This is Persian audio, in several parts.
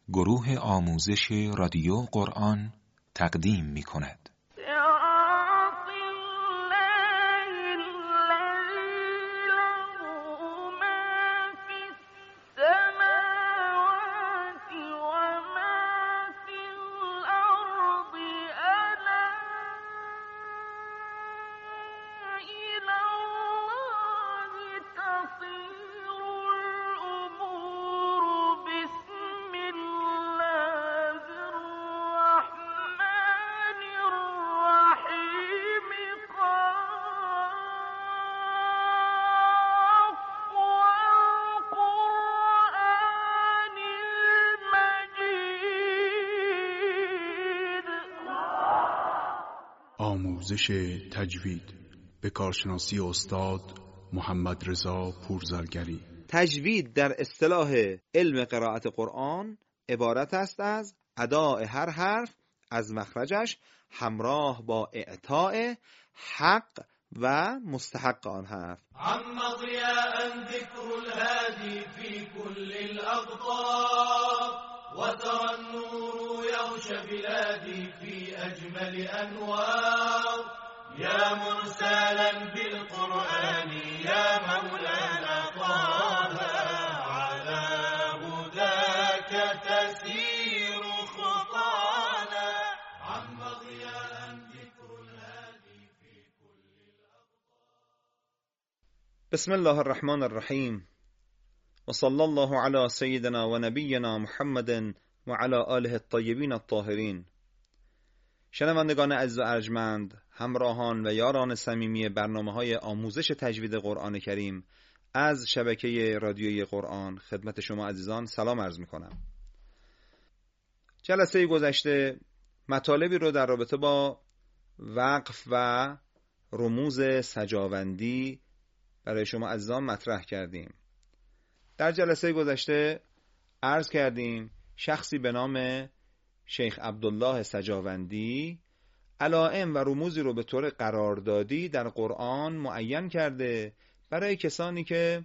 گروه آموزش رادیو قرآن تقدیم می کند. آموزش تجوید به کارشناسی استاد محمد رضا پورزرگری. تجوید در اصطلاح علم قرائت قرآن عبارت است از اداء هر حرف از مخرجش همراه با اعطاء حق و مستحق آن حرف. عم ضیاء ذکر الهادی فی کل الاقطار وترى النور يغشى بلادي في أجمل أنوار يا مرسلا بالقرآن يا مولانا طه على هداك تسير خطانا عم ضياء ذكر الهادي في كل الأقطار. بسم الله الرحمن الرحیم و صلی الله علی سیدنا و نبینا محمد و علی آله الطیبین الطاهرین. شنوندگان عزیز و ارجمند، همراهان و یاران صمیمی برنامه‌های آموزش تجوید قرآن کریم از شبکه رادیویی قرآن خدمت شما عزیزان سلام عرض می‌کنم. جلسه گذشته مطالبی رو در رابطه با وقف و رموز سجاوندی برای شما عزیزان مطرح کردیم. در جلسه گذشته عرض کردیم شخصی به نام شیخ عبدالله سجاوندی علائم و رموزی رو به طور قراردادی در قرآن معین کرده برای کسانی که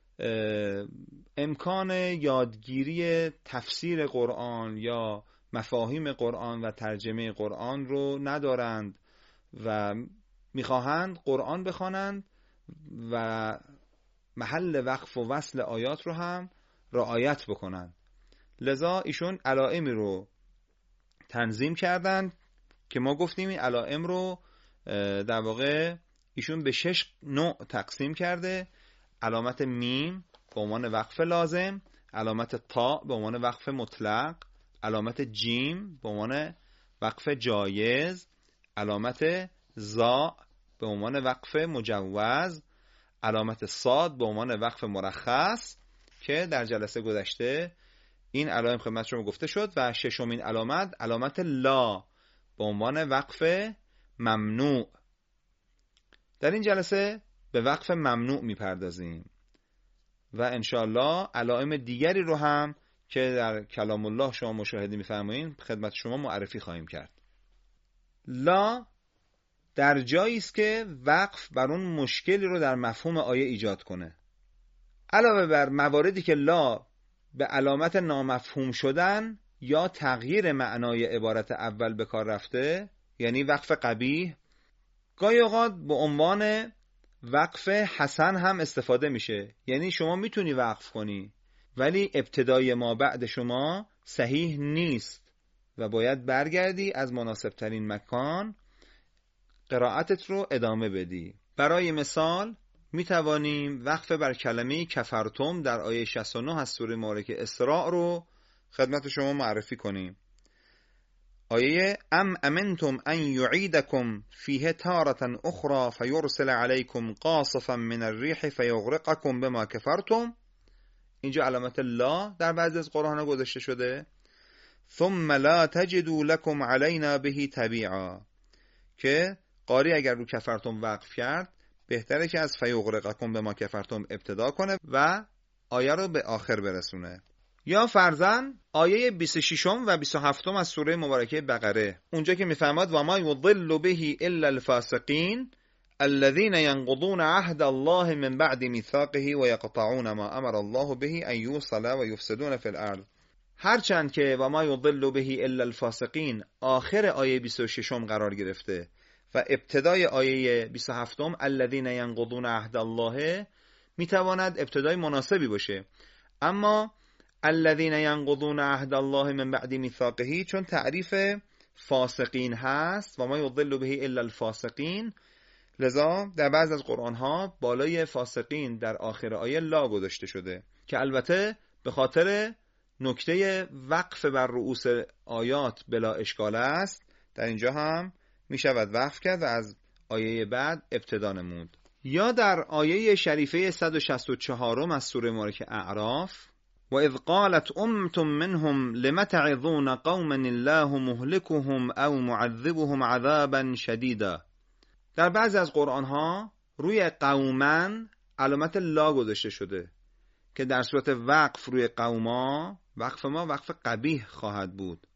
امکان یادگیری تفسیر قرآن یا مفاهیم قرآن و ترجمه قرآن رو ندارند و میخواهند قرآن بخوانند و محل وقف و وصل آیات رو هم رعایت بکنن. لذا ایشون علائمی رو تنظیم کردن که ما گفتیم این علائم رو در واقع ایشون به 6 نوع تقسیم کرده. علامت میم به عنوان وقف لازم، علامت تا به عنوان وقف مطلق، علامت جیم به عنوان وقف جایز، علامت زا به عنوان وقف مجوز، علامت صاد به عنوان وقف مرخص که در جلسه گذشته این علائم خدمت شما گفته شد و ششمین علامت لا به عنوان وقف ممنوع. در این جلسه به وقف ممنوع میپردازیم و انشاءالله علائم دیگری رو هم که در کلام الله شما مشاهده میفرمایید خدمت شما معرفی خواهیم کرد. لا در جایی است که وقف بر اون مشکلی رو در مفهوم آیه ایجاد کنه. علاوه بر مواردی که لا به علامت نامفهوم شدن یا تغییر معنای عبارت اول به کار رفته، یعنی وقف قبیح، گاهی اوقات به عنوان وقف حسن هم استفاده میشه. یعنی شما میتونی وقف کنی ولی ابتدای ما بعد شما صحیح نیست و باید برگردی از مناسب ترین مکان قرائتت رو ادامه بدی. برای مثال می توانیم وقف بر کلمه کفرتم در آیه 69 از سوره مبارکه اسراء رو خدمت شما معرفی کنیم. آیه ام امنتم ان یعیدکم فیه تارة اخرى فیرسل علیکم قاصفا من الریح فیغرقکم بما کفرتم. اینجا علامت لا در بعضی از قرآن ها گذاشته شده. ثم لا تجدوا لكم علینا به تبیعا، که قاری اگر رو کفرتم وقف کرد بهتره که از فیغرقکم به ما کفرتم ابتدا کنه و آیه رو به آخر برسونه. یا فرضاً آیه 26 و 27 از سوره مبارکه بقره، اونجا که میفرماد و ما یضل به الا الفاسقین الذين ينقضون عهد الله من بعد ميثاقه ويقطعون ما امر الله به ان يوصل ويفسدون في الارض. هرچند که و ما یضل به الا الفاسقین آخر آیه 26 قرار گرفته و ابتدای آیه 27 الذین ینقضون عهد الله میتواند ابتدای مناسبی باشه، اما الذین ینقضون عهد الله من بعد میثاقه چون تعریف فاسقین هست و ما یضل به الا الفاسقین، لذا در بعض از قرآن ها بالای فاسقین در آخر آیه لا گذاشته شده که البته به خاطر نکته وقف بر رؤوس آیات بلا اشکال است، در اینجا هم می شود وقف کرد و از آیه بعد ابتدا نمود. یا در آیه شریفه 164 از سوره مبارکه اعراف و اذ قالت امة منهم لم تعظون قوما الله مهلكهم او معذبهم عذابا شدیدا. در بعضی از قرآن ها روی قوما علامت لا گذاشته شده که در صورت وقف روی قوما وقف ما وقف قبیح خواهد بود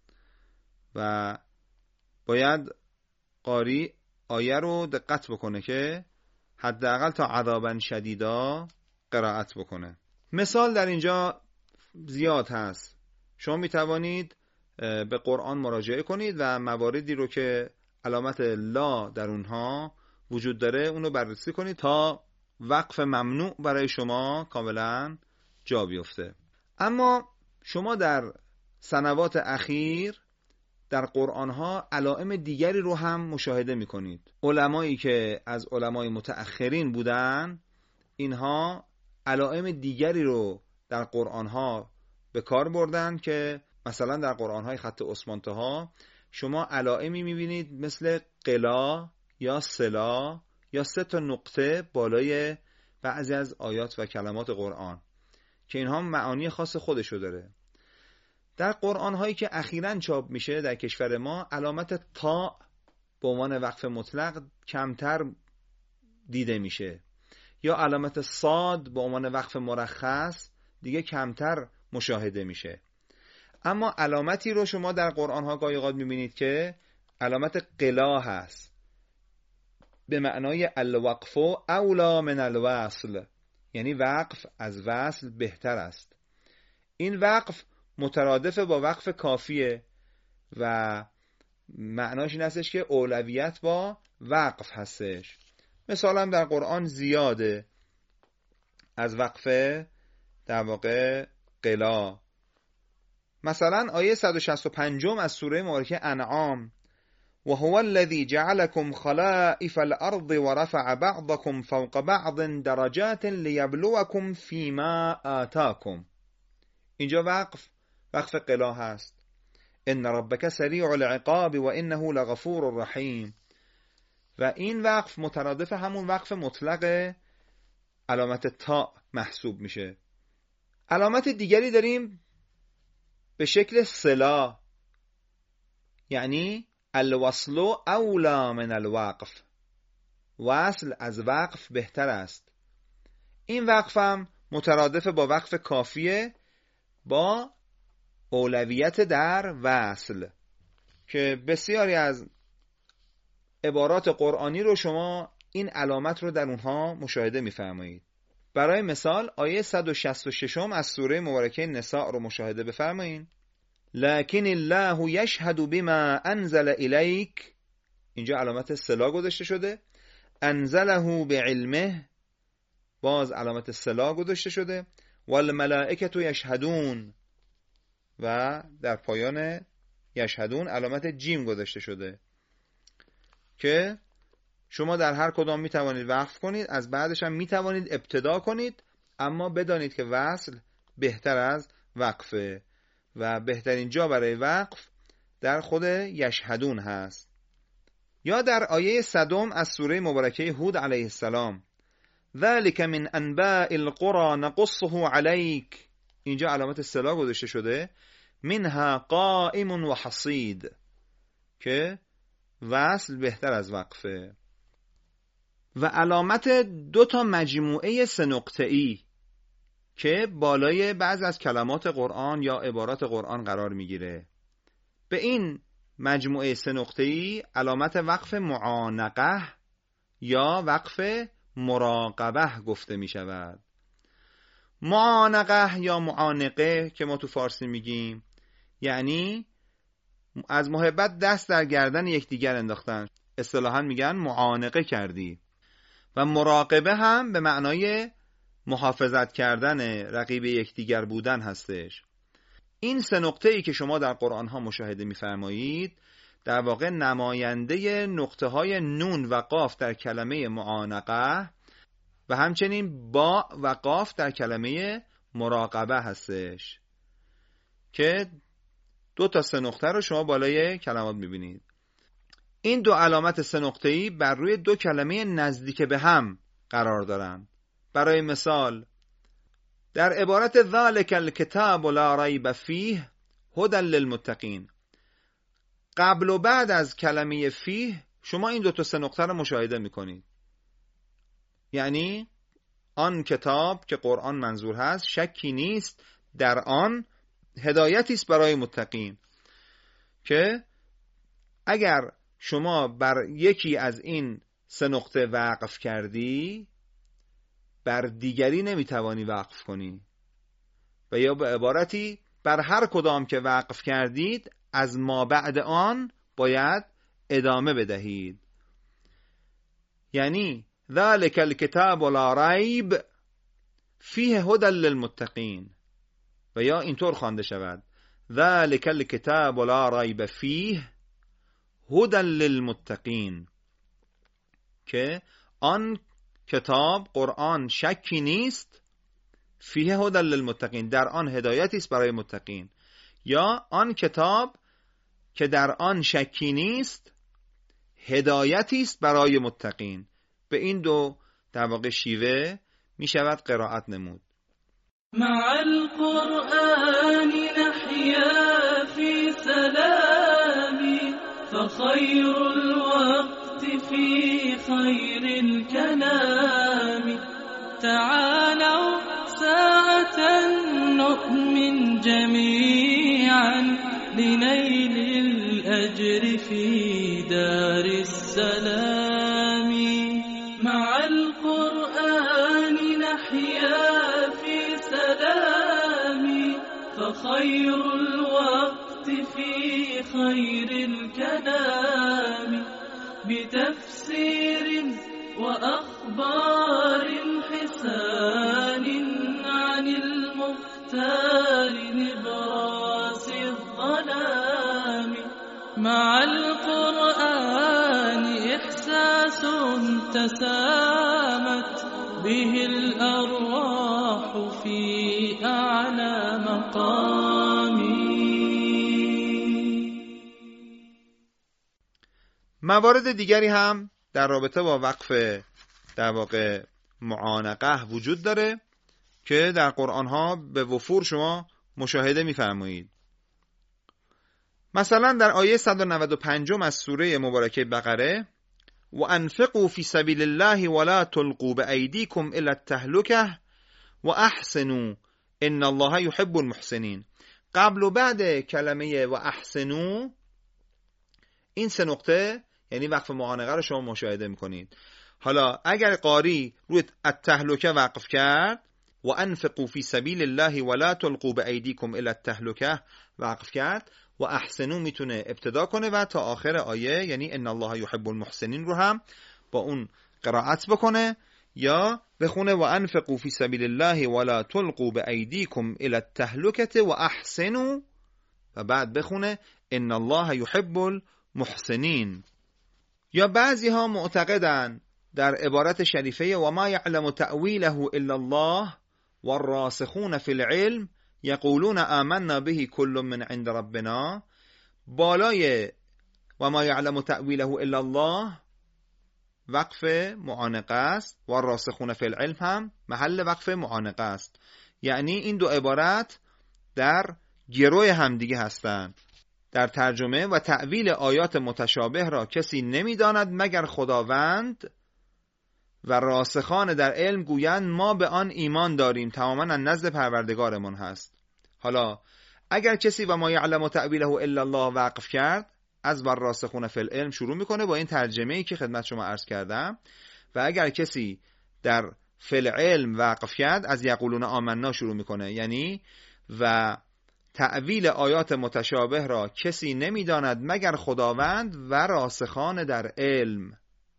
و باید قاری آیه رو دقت بکنه که حداقل تا عذابا شدیدا قرائت بکنه. مثال در اینجا زیاد هست، شما می توانید به قرآن مراجعه کنید و مواردی رو که علامت لا در اونها وجود داره اونو بررسی کنید تا وقف ممنوع برای شما کاملا جا بیفته. اما شما در سنوات اخیر در قرآن ها علائم دیگری رو هم مشاهده می کنید. علمایی که از علمای متأخرین بودن اینها علائم دیگری رو در قرآن ها به کار بردن که مثلا در قرآن های خط عثمان‌طاها شما علائمی می بینید مثل قلا یا سلا یا 3 نقطه بالای بعضی از آیات و کلمات قرآن که اینها معانی خاص خودشو داره. در قرآن هایی که اخیراً چاپ میشه در کشور ما علامت تا به عنوان وقف مطلق کمتر دیده میشه یا علامت صاد به عنوان وقف مرخص دیگه کمتر مشاهده میشه. اما علامتی رو شما در قرآن ها گاهی اوقات میبینید که علامت قلا هست به معنای الوقف اولا من الوصل، یعنی وقف از وصل بهتر است. این وقف مترادف با وقف کافیه و معناش این هستش که اولویت با وقف هستش. مثلا در قرآن زیاده از وقف در واقع قلا. مثلا آیه 165 از سوره مبارکه انعام و هو الذی جعلکم خلائف الارض و رفع بعضکم فوق بعض درجات لیبلوکم فیما آتاکم. اینجا وقف قلا هست. ان ربک سریع العقاب و انه لغفور رحیم و این وقف مترادف همون وقف مطلق علامت تا محسوب میشه. علامت دیگری داریم به شکل صلا، یعنی الوصل اولا من الوقف، وصل از وقف بهتر است. این وقف هم مترادف با وقف کافیه با اولویت در وصل که بسیاری از عبارات قرآنی رو شما این علامت رو در اونها مشاهده می‌فرمایید. برای مثال آیه 166 از سوره مبارکه نساء رو مشاهده بفرمایید. لکن الله یشهد بما انزل الیک، اینجا علامت صلا گذاشته شده. انزله بعلمه، باز علامت صلا گذاشته شده. والملائکه یشهدون و در پایان یشهدون علامت جیم گذاشته شده که شما در هر کدام می توانید وقف کنید، از بعدش هم می توانید ابتدا کنید، اما بدانید که وصل بهتر از وقفه و بهترین جا برای وقف در خود یشهدون هست. یا در آیه 100 از سوره مبارکه هود علیه السلام ذلك من انباء القرى نقصه عليك، اینجا علامت صلا گذاشته شده. منها قائم و حصید که وصل بهتر از وقفه. و علامت 2 مجموعه 3 نقطه‌ای که بالای بعض از کلمات قرآن یا عبارات قرآن قرار میگیره. به این مجموعه 3 نقطه‌ای علامت وقف معانقه یا وقف مراقبه گفته می شود. معانقه یا معانقه که ما تو فارسی میگیم یعنی از محبت دست در گردن یکدیگر انداختن، اصطلاحاً میگن معانقه کردی. و مراقبه هم به معنای محافظت کردن، رقیب یکدیگر بودن هستش. این سه نقطه‌ای که شما در قرآن ها مشاهده می‌فرمایید در واقع نماینده نقطه های نون و قاف در کلمه معانقه و همچنین با و قاف در کلمه مراقبه هستش که 2 تا 3 نقطه رو شما بالای کلمات می‌بینید. این 2 علامت 3 نقطه‌ای بر روی 2 کلمه نزدیک به هم قرار دارند. برای مثال در عبارت ذالک الکتاب لا ریب فیه هدی للمتقین، قبل و بعد از کلمه فیه شما این 2 تا 3 نقطه رو مشاهده میکنید. یعنی آن کتاب که قرآن منظور هست شکی نیست در آن، هدایتی است برای متقین. که اگر شما بر یکی از این 3 نقطه وقف کردی بر دیگری نمیتوانی وقف کنی، و یا به عبارتی بر هر کدام که وقف کردید از ما بعد آن باید ادامه بدهید. یعنی ذالک الکتاب لا ریب فیه هدی للمتقین، و یا اینطور خوانده شود ذالک الکتاب لا ریب فیه هدی للمتقین، که آن کتاب قرآن شکی نیست، فیه هدی للمتقین در آن هدایتی است برای متقین، یا آن کتاب که در آن شکی نیست هدایتی است برای متقین. به این 2 در واقع شیوه می شود قرائت نمود. مع القرآن نحيا في سلام فخير الوقت في خير الكلام تعالوا ساعة نؤمن جميعا لنيل الأجر في دار السلام. مع القرآن نحيا في سلام فخير الوقت في خير الكلام بتفسير وأخبار حسان عن المختار نبراس الظلام. مع القرآن إحساس تسامت به الأرواح في أعلى مقام. موارد دیگری هم در رابطه با وقف در واقع معانقه وجود داره که در قرآن ها به وفور شما مشاهده می‌فرمایید. مثلا در آیه 195 از سوره مبارکه بقره و انفقوا فی سبیل الله ولا تلقوا بأیدیکم الی التهلکه و احسنوا ان الله یحب المحسنین. قبل و بعد کلمه و احسنوا این 3 نقطه یعنی وقف معانقه رو شما مشاهده میکنید. حالا اگر قاری روی التهلکه وقف کرد و انفقوا فی سبیل الله ولا تلقوا بأیدیکم الی التهلکه وقف کرد و احسنوا میتونه ابتدا کنه و تا آخر آیه یعنی ان الله یحب المحسنین رو هم با اون قرائت بکنه، یا بخونه و انفقوا فی سبیل الله ولا تلقوا بأیدیکم الی التهلکه و احسنوا و بعد بخونه ان الله یحب المحسنین. یا بعضی ها معتقدن در عبارت شریفه و ما یعلم تأویله الا الله والراسخون فی العلم یقولون آمنا به کل من عند ربنا، بالای و ما یعلم تأویله الا الله وقف معانقه است و الراسخون فی العلم هم محل وقف معانقه است. یعنی این 2 عبارت در گروه همدیگه هستند. در ترجمه و تأویل آیات متشابه را کسی نمی‌داند مگر خداوند و راسخان در علم گویند ما به آن ایمان داریم، تماما از نزد پروردگارمان هست. حالا اگر کسی و ما یعلم تأویله الا الله وقف کرد از بر راسخون فی العلم شروع میکنه با این ترجمه‌ای که خدمت شما عرض کردم، و اگر کسی در فی العلم وقف کرد از یقولون آمنا شروع میکنه، یعنی و تأویل آیات متشابه را کسی نمیداند مگر خداوند و راسخان در علم.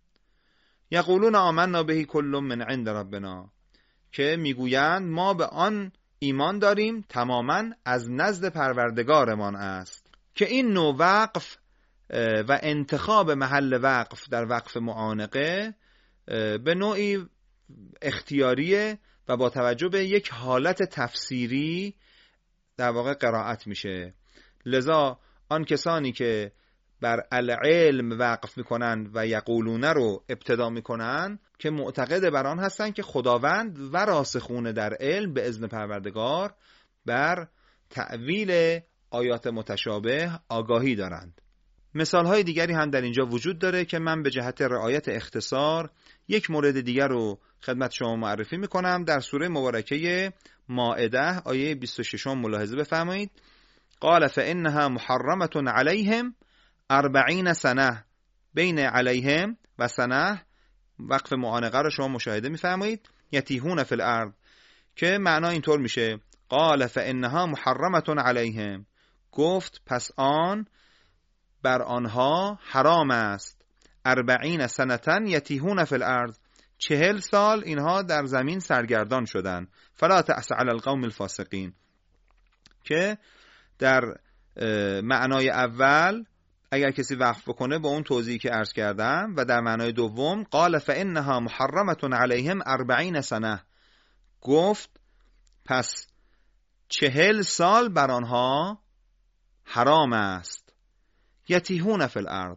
یقولون آمنا به کل من عند ربنا، که میگویند ما به آن ایمان داریم تماما از نزد پروردگارمان است. که این نوع وقف و انتخاب محل وقف در وقف معانقه به نوعی اختیاریه و با توجه به یک حالت تفسیری در واقع قرائت میشه. لذا آن کسانی که بر العلم وقف میکنن و یقولون رو ابتدا میکنن که معتقد بر آن هستن که خداوند و راسخون در علم به اذن پروردگار بر تأویل آیات متشابه آگاهی دارند. مثالهای دیگری هم در اینجا وجود داره که من به جهت رعایت اختصار یک مورد دیگر رو خدمت شما معرفی میکنم. در سوره مبارکه مائده آیه 26 ملاحظه بفرمایید. قال فإنها محرمة علیهم 40 سنه. بین علیهم و سنه وقف معانقه رو شما مشاهده میفرمایید. یتیهون فی الارض، که معنا اینطور میشه قال فإنها محرمة علیهم، گفت پس آن بر آنها حرام است. 40 سنه یتیهون فی الارض، 40 سال اینها در زمین سرگردان شدن. فلا تأس علی القوم الفاسقین، که در معنای اول اگر کسی وقف بکنه با اون توضیحی که عرض کردم، و در معنای دوم قال فإنها محرمة علیهم 40 سنه، گفت پس 40 سال بر آنها حرام است. یتیهون فی الارض،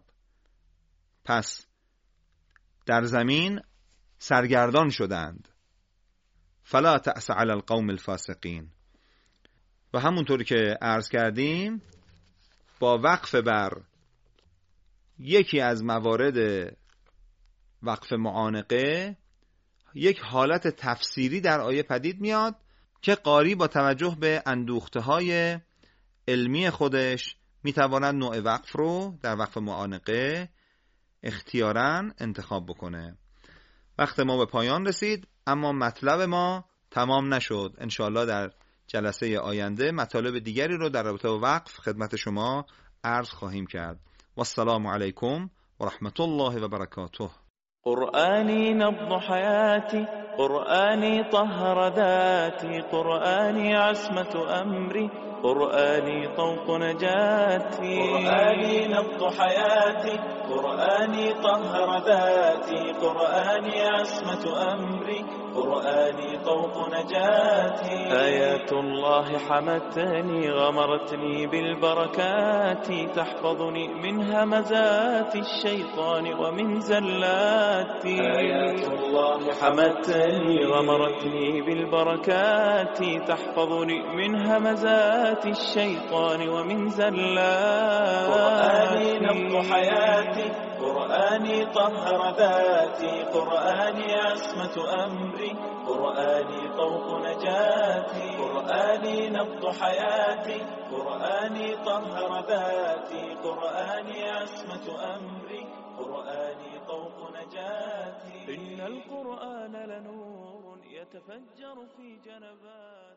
پس در زمین سرگردان شدند. فلا تأس علی القوم الفاسقین. و همونطور که عرض کردیم با وقف بر یکی از موارد وقف معانقه یک حالت تفسیری در آیه پدید میاد که قاری با توجه به اندوخته‌های علمی خودش میتواند نوع وقف رو در وقف معانقه اختیاراً انتخاب بکنه. وقت ما به پایان رسید، اما مطلب ما تمام نشد. انشاءالله در جلسه آینده مطالب دیگری رو در رابطه با وقف خدمت شما عرض خواهیم کرد. و السلام علیکم و رحمت الله و برکاته. قرآني نبض حياتي، قرآني طهر ذاتي، قرآني عصمة أمري، قرآني طوق نجاتي. قرآني نبض حياتي، قرآني طهر ذاتي، قرآني عصمة أمري، قرآني طوق نجاتي. آيات الله حمتني، غمرتني بالبركات، تحفظني من همزات الشيطان ومن زلاتي. آيات الله حمتني، غمرتني بالبركات، تحفظني من همزات الشيطان ومن زلاتي. قرآني نبض حياتي، قرآني طهر ذاتي، قرآني عصمة أمري، قرآني طوق نجاتي. قرآني نبض حياتي، قرآني طهر ذاتي، قرآني عصمة أمري، قرآني طوق نجاتي. إن القرآن لنور يتفجر في جنباتي.